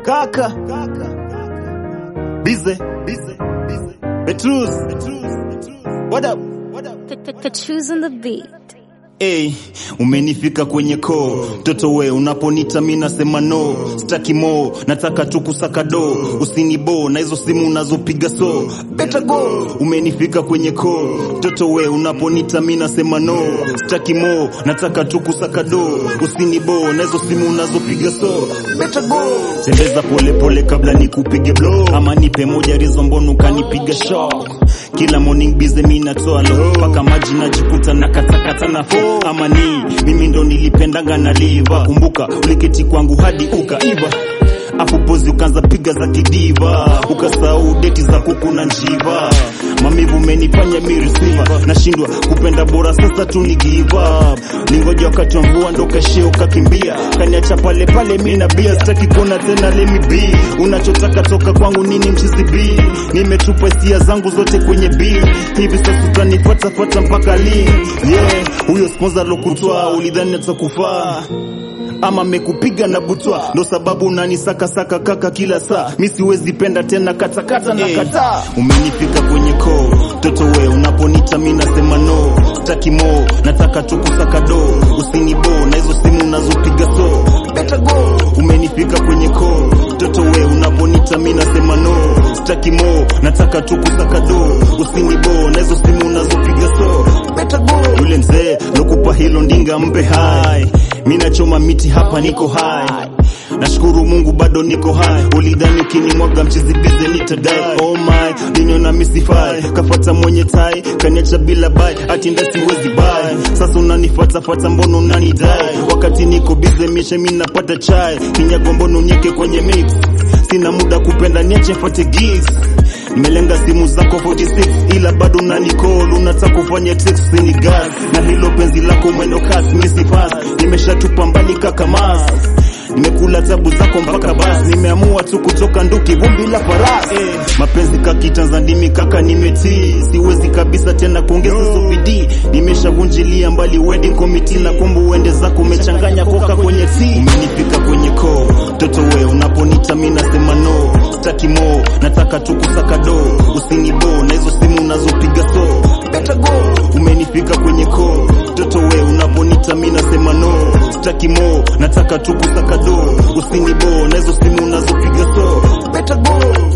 kaka Bize Petrus what up Petrus on the beat. Hey, umenifika kwenye koo toto we unaponita mimi nasema no sitaki mo nataka tu kusaka do usinibo na hizo simu unazopiga so better go umenifika kwenye koo toto we unaponita mimi nasema no sitaki mo nataka tu kusaka do usinibo na hizo simu unazopiga so better go tembeza pole pole kabla nikupige blow ama nipe moja reason mbona ukanipiga shock kila morning busy mimi natoa low paka maji najikuta na katakata na fo ama ni mimi ndo nilipendanga na liva kumbuka uliketi kwangu hadi ukaiva afu pozi ukanza piga za kidiva ukasahau deti za kuku na njiva mamivu menifanya mi receiver nashindwa kupenda bora sasa tu ni give up ningoja wakati wa mvua ndo kashio kakimbia kaniacha pale pale mimi na bia sitaki kuona tena let me be unachotaka toka kwangu nini mchizi B nimetupa hisia zangu zote kwenye B hivi sasa utanifuata fuata mpaka lini huyo sponsor lokutoa ulidhani atakufaa ama mekupiga na butwa ndo sababu unanisaka saka kaka kila saa mimi siwezi penda tena katakata na kataa umenifika kwenye koo toto we unaponita mimi nasema no sitaki mo nataka tu kusaka do usinibo na hizo simu unazopiga so better go umenifika kwenye koo toto we unaponita mimi nasema no sitaki mo nataka tu kusaka do usinibo na hizo simu unazopiga so better go yule mzee lokupa hilo ndinga mpe hai mimi nachoma miti hapa niko high nashukuru Mungu bado niko high ulidhani ukinimwaga mchizi bize nitadai oh my dinyo na misifai kafuata mwenye tai kaniacha bila bai ati nda siwezi bai sasa unanifuata fuata mbono unanidai wakati niko bize mishe mimi napata chai kinyago mbono nyeke kwenye mix sina muda kupenda niache fuate gigs nimelenga simu zako 46 ila bado unanicall unataka kufanya text ni gas na hilo penzi lako mwendo kasi misi pass nimeshatupa mbali kaka mas nimekula tabu zako mpaka basi nimeamua tu kutoka nduki vumbi la farasi mapenzi kakitanza ndimi kaka nimetii siwezi kabisa tena kuongeza subidi nimeshavunjilia mbali wedding committee na kumbu uende zako umechanganya koka kwenye tea umenifika kwenye koo toto we unaponita mimi nasema no sitaki mo nataka tu kusaka do usinibo na hizo simu unazopiga so better go umenifika kwenye koo toto we unaponita mimi nasema no sitaki mo nataka tu kusaka do usinibo na hizo simu unazopiga so better go